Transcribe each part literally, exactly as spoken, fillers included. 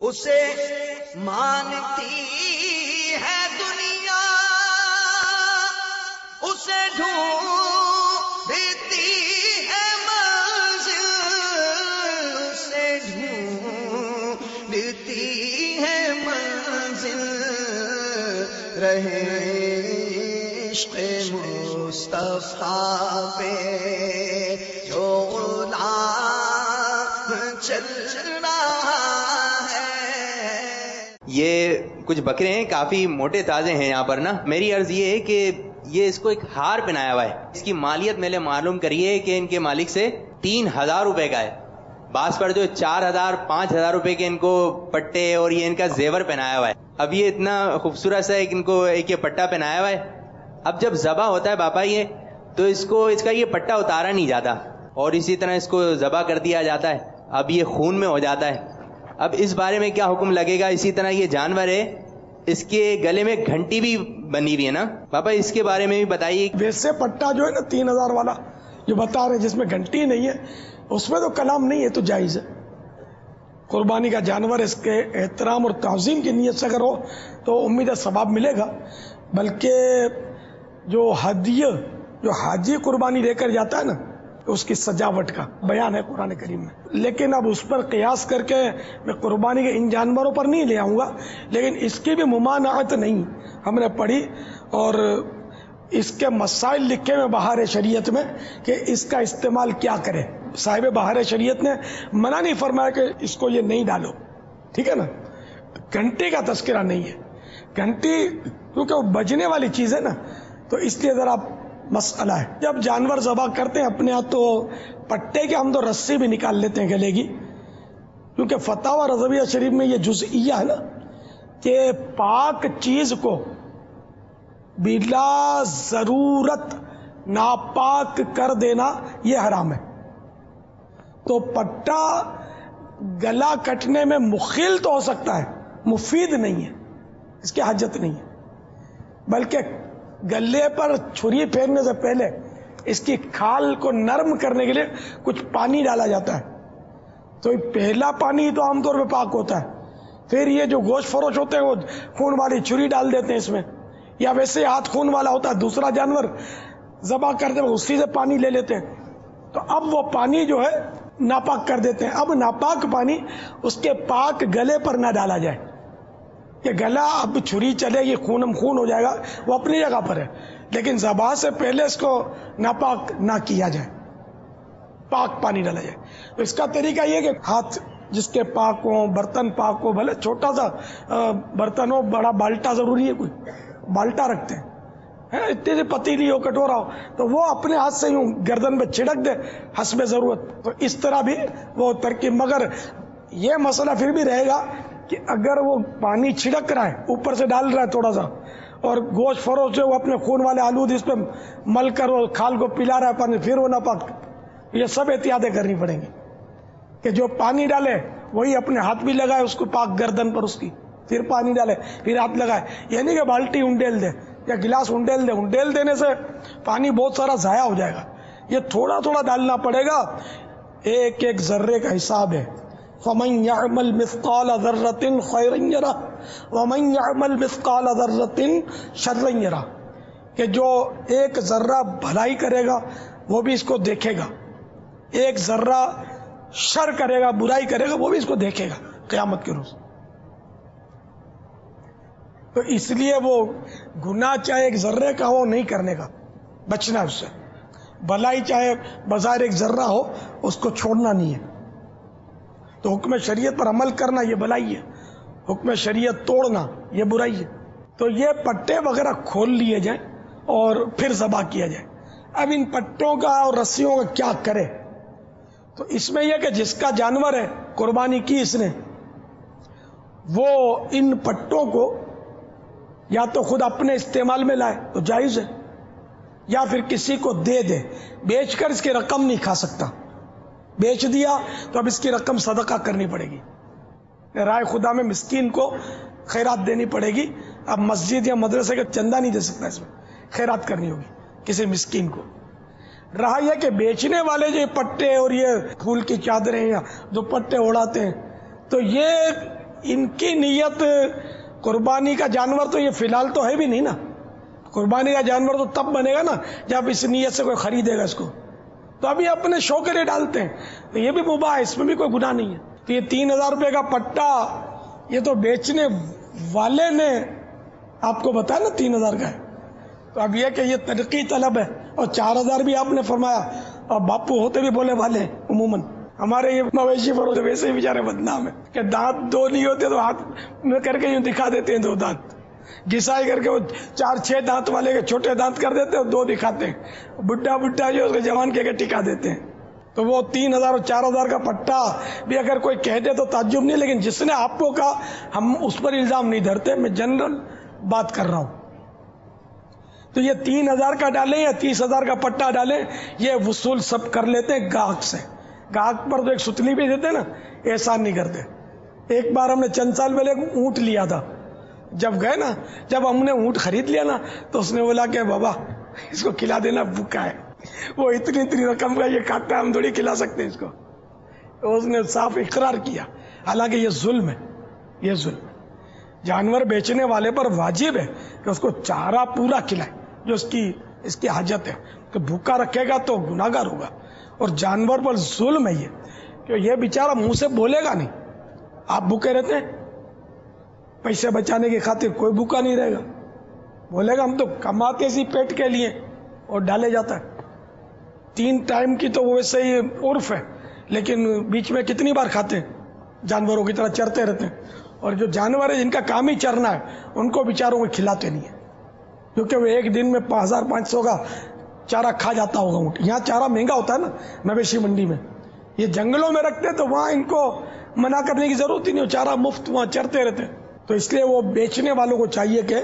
اسے مانتی ہے دنیا، اسے ڈھونڈتی ہے منزل، اسے ڈھونڈتی ہے منزل، رہے عشق مصطفیٰ پہ جو غلام چل رہا ہے۔ یہ کچھ بکرے ہیں، کافی موٹے تازے ہیں یہاں پر نا۔ میری عرض یہ ہے کہ یہ اس کو ایک ہار پہنایا ہوا ہے، اس کی مالیت میں نے معلوم کریے کہ ان کے مالک سے تین ہزار روپے کا ہے، بعض پر جو چار ہزار پانچ ہزار روپے کے ان کو پٹے اور یہ ان کا زیور پہنایا ہوا ہے۔ اب یہ اتنا خوبصورت سا ایک ان کو ایک یہ پٹا پہنایا ہوا ہے، اب جب ذبح ہوتا ہے باپا یہ تو اس کو اس کا یہ پٹا اتارا نہیں جاتا اور اسی طرح اس کو ذبح کر دیا جاتا ہے، اب یہ خون میں ہو جاتا ہے۔ اب اس بارے میں کیا حکم لگے گا؟ اسی طرح یہ جانور ہے، اس کے گلے میں گھنٹی بھی بنی ہوئی ہے نا پاپا، اس کے بارے میں بھی بتائیے۔ ویسے پٹا جو ہے نا تین ہزار والا جو بتا رہے ہیں جس میں گھنٹی نہیں ہے، اس میں تو کلام نہیں ہے، تو جائز ہے۔ قربانی کا جانور اس کے احترام اور تعظیم کی نیت سے اگر ہو تو امید ہے ثواب ملے گا، بلکہ جو ہدیہ جو حاجی قربانی لے کر جاتا ہے نا اس کی سجاوٹ کا بیان ہے قرآن کریم میں، لیکن اب اس پر قیاس کر کے میں قربانی کے ان جانوروں پر نہیں لے آؤں گا، لیکن اس کی بھی ممانعت نہیں ہم نے پڑھی، اور اس کے مسائل لکھے میں بہار شریعت میں کہ اس کا استعمال کیا کرے۔ صاحب بہار شریعت نے منع نہیں فرمایا کہ اس کو یہ نہیں ڈالو، ٹھیک ہے نا۔ گھنٹی کا تذکرہ نہیں ہے، گھنٹی کیونکہ وہ بجنے والی چیز ہے نا، تو اس لیے ذرا مسئلہ ہے۔ جب جانور ذبح کرتے ہیں اپنے ہاتھ تو پٹے کے ہم تو رسی بھی نکال لیتے ہیں گلے کی، کیونکہ فتاوی رضویہ شریف میں یہ جزئیہ ہے نا کہ پاک چیز کو بلا ضرورت ناپاک کر دینا یہ حرام ہے۔ تو پٹا گلا کٹنے میں مخل تو ہو سکتا ہے، مفید نہیں ہے، اس کی حاجت نہیں ہے، بلکہ گلے پر چھری پھیرنے سے پہلے اس کی کھال کو نرم کرنے کے لیے کچھ پانی ڈالا جاتا ہے، تو پہلا پانی تو عام طور پہ پاک ہوتا ہے، پھر یہ جو گوشت فروش ہوتے ہیں وہ خون والی چھری ڈال دیتے ہیں اس میں، یا ویسے ہاتھ خون والا ہوتا ہے دوسرا جانور ذبح کرتے ہیں اسی سے پانی لے لیتے ہیں، تو اب وہ پانی جو ہے ناپاک کر دیتے ہیں۔ اب ناپاک پانی اس کے پاک گلے پر نہ ڈالا جائے، کہ گلا اب چھری چلے گی خونم خون ہو جائے گا، وہ اپنی جگہ پر ہے، لیکن ذبح سے پہلے اس کو ناپاک نہ کیا جائے، پاک پانی ڈالا جائے۔ تو اس کا طریقہ یہ کہ ہاتھ جس کے پاک ہو، برتن پاک ہو، بھلے چھوٹا سا برتن ہو، بڑا بالٹا ضروری ہے، کوئی بالٹا رکھتے ہیں، اتنی سی پتیلی ہو کٹورا ہو تو وہ اپنے ہاتھ سے یوں گردن پہ چھڑک دے حسب ضرورت، تو اس طرح بھی وہ ترکیب۔ مگر یہ مسئلہ پھر بھی رہے گا کہ اگر وہ پانی چھڑک رہا ہے اوپر سے ڈال رہا ہے تھوڑا سا، اور گوشت فروش جو وہ اپنے خون والے آلود اس پہ مل کر وہ کھال کو پلا رہا ہے پانی، پھر وہ نہ پاک، یہ سب احتیاطیں کرنی پڑیں گی کہ جو پانی ڈالے وہی اپنے ہاتھ بھی لگائے اس کو پاک گردن پر اس کی، پھر پانی ڈالے پھر ہاتھ لگائے، یہ نہیں کہ بالٹی انڈیل دے یا گلاس انڈیل دے، انڈیل دینے سے پانی بہت سارا ضائع ہو جائے گا، یہ تھوڑا تھوڑا ڈالنا پڑے گا، ایک ایک ذرے کا حساب ہے۔ فَمَنْ يَعْمَلْ مِثْقَالَ ذَرَّةٍ خَيْرًا يَرَهُ وَمَنْ يَعْمَلْ مِثْقَالَ ذَرَّةٍ شَرًّا يَرَهُ، کہ جو ایک ذرہ بھلائی کرے گا وہ بھی اس کو دیکھے گا، ایک ذرہ شر کرے گا برائی کرے گا وہ بھی اس کو دیکھے گا قیامت کے روز۔ تو اس لیے وہ گناہ چاہے ایک ذرے کا ہو نہیں کرنے کا، بچنا ہے اس سے، بھلائی چاہے بظاہر ایک ذرہ ہو اس کو چھوڑنا نہیں ہے۔ تو حکم شریعت پر عمل کرنا یہ بھلائی ہے، حکم شریعت توڑنا یہ برائی ہے۔ تو یہ پٹے وغیرہ کھول لیے جائیں اور پھر ذبح کیا جائے۔ اب ان پٹوں کا اور رسیوں کا کیا کرے؟ تو اس میں یہ کہ جس کا جانور ہے قربانی کی اس نے، وہ ان پٹوں کو یا تو خود اپنے استعمال میں لائے تو جائز ہے، یا پھر کسی کو دے دے، بیچ کر اس کی رقم نہیں کھا سکتا، بیچ دیا تو اب اس کی رقم صدقہ کرنی پڑے گی، رائے خدا میں مسکین کو خیرات دینی پڑے گی، اب مسجد یا مدرسے کا چندہ نہیں دے سکتا، اس میں خیرات کرنی ہوگی کسی مسکین کو۔ رہا یہ کہ بیچنے والے جو پٹے اور یہ پھول کی چادریں یا دوپٹے اڑاتے ہیں، تو یہ ان کی نیت قربانی کا جانور تو یہ فی الحال تو ہے بھی نہیں نا. قربانی کا جانور تو تب بنے گا نا جب اس نیت سے کوئی خریدے گا اس کو. تو ابھی اپنے شوق کے لیے ڈالتے ہیں تو یہ بھی مباح ہے, اس میں بھی کوئی گناہ نہیں ہے. تو یہ تین ہزار روپے کا پٹا یہ تو بیچنے والے نے آپ کو بتایا نا تین ہزار کا ہے. تو اب یہ کہ یہ ترقی طلب ہے. اور چار ہزار بھی آپ نے فرمایا, اور باپو ہوتے بھی بولے والے عموماً. ہمارے یہ مویشی فروش ویسے ہی بیچارے بدنام ہے کہ دانت دو نہیں ہوتے تو ہاتھ میں کر کے یوں دکھا دیتے ہیں دو دانت, گسائی کر کے وہ چار چھ دانت والے کے چھوٹے دانت کر دیتے اور دو دکھاتے ہیں. بڈھا بڈھا جو اس کے جوان کے ٹکا دیتے ہیں. تو وہ تین ہزار اور چار ہزار کا پٹا بھی اگر کوئی کہہ دے تو تعجب نہیں, لیکن جس نے آپ کو کہا ہم اس پر الزام نہیں دھرتے, میں جنرل بات کر رہا ہوں. تو یہ تین ہزار کا ڈالیں یا تیس ہزار کا پٹا ڈالیں, یہ وصول سب کر لیتے ہیں گاہک سے. گاہک پر تو ایک ستلی بھی دیتے نا, احسان نہیں کرتے. ایک بار ہم نے چند سال پہلے اونٹ لیا تھا, جب گئے نا, جب ہم نے اونٹ خرید لیا نا تو اس نے بولا کہ بابا اس کو کھلا دینا, بھوکا ہے. وہ اتنی اتنی رقم کا یہ کھاتا ہے, ہم تھوڑی کھلا سکتے ہیں اس کو. تو اس نے صاف اقرار کیا, حالانکہ یہ ظلم ہے. یہ ظلم ہے. جانور بیچنے والے پر واجب ہے کہ اس کو چارہ پورا کھلائے جو اس کی اس کی حاجت ہے. کہ بھوکا رکھے گا تو گناہگار ہوگا. اور جانور پر ظلم ہے یہ کہ یہ بیچارہ منہ سے بولے گا نہیں. آپ بھوکے رہتے ہیں, پیسے بچانے کی خاطر کوئی بھوکا نہیں رہے گا. بولے گا ہم تو کماتے سی پیٹ کے لیے, اور ڈالے جاتا ہے. تین ٹائم کی تو ویسے ہی عرف ہے, لیکن بیچ میں کتنی بار کھاتے ہیں, جانوروں کی طرح چرتے رہتے ہیں. اور جو جانور ہے جن کا کام ہی چرنا ہے ان کو بیچاروں کو کھلاتے نہیں ہیں, کیونکہ وہ ایک دن میں پانچ ہزار پانچ سو کا چارہ کھا جاتا ہوگا اونٹ. یہاں چارہ مہنگا ہوتا ہے نا مویشی منڈی میں, یہ جنگلوں میں رکھتے تو وہاں ان کو منع کرنے کی ضرورت ہی نہیں, چارہ مفت وہاں چرتے رہتے. تو اس لیے وہ بیچنے والوں کو چاہیے کہ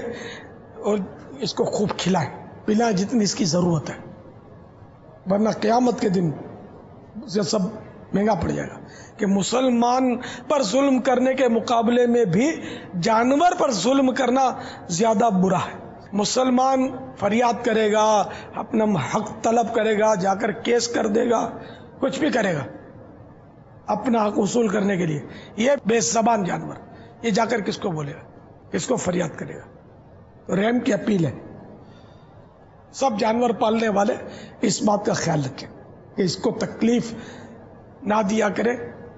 اس کو خوب کھلائیں پلائیں جتنی اس کی ضرورت ہے, ورنہ قیامت کے دن یہ سب مہنگا پڑ جائے گا. کہ مسلمان پر ظلم کرنے کے مقابلے میں بھی جانور پر ظلم کرنا زیادہ برا ہے. مسلمان فریاد کرے گا, اپنا حق طلب کرے گا, جا کر کیس کر دے گا, کچھ بھی کرے گا اپنا حق وصول کرنے کے لیے. یہ بے زبان جانور یہ جا کر کس کو بولے گا, کس کو فریاد کرے گا؟ تو رحم کی اپیل ہے, سب جانور پالنے والے اس بات کا خیال رکھیں کہ اس کو تکلیف نہ دیا کریں,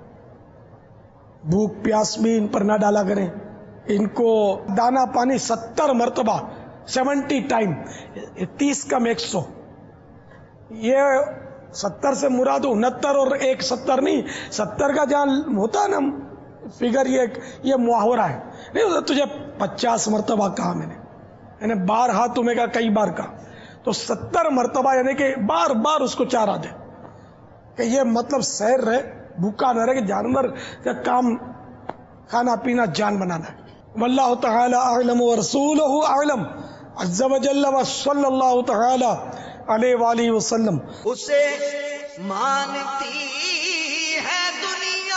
بھوک پیاس بھی ان پر نہ ڈالا کریں. ان کو دانا پانی ستر مرتبہ سیونٹی ٹائم, تیس کم ایک سو, یہ ستر سے مراد انہتر اور ایک ستر نہیں, ستر کا جہاں ہوتا ہے نا فگر, یہ یہ محاورہ ہے. نہیں تجھے پچاس مرتبہ کہا میں نے, یعنی بار ہاتھ تمہیں کہا, کئی بار کہا, تو ستر مرتبہ یعنی کہ بار بار اس کو چارہ دے, کہ یہ مطلب سیر رہے, بھوکا نہ رہے, کہ جانور کا کام کھانا پینا جان بنانا ہے. واللہ تعالی اعلم ورسولہ اعلم عز وجل وصلی اللہ تعالی علیہ وآلہ وسلم. اسے مانتی ہے دنیا,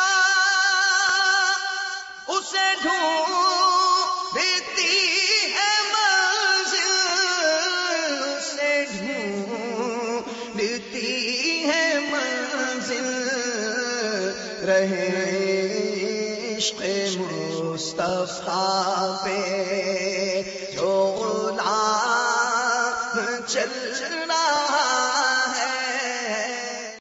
اسے ڈھونڈتی ہے منزل, اسے ڈھونڈتی ہے منزل, رہے عشق مصطفیٰ پہ جو غلام چل رہا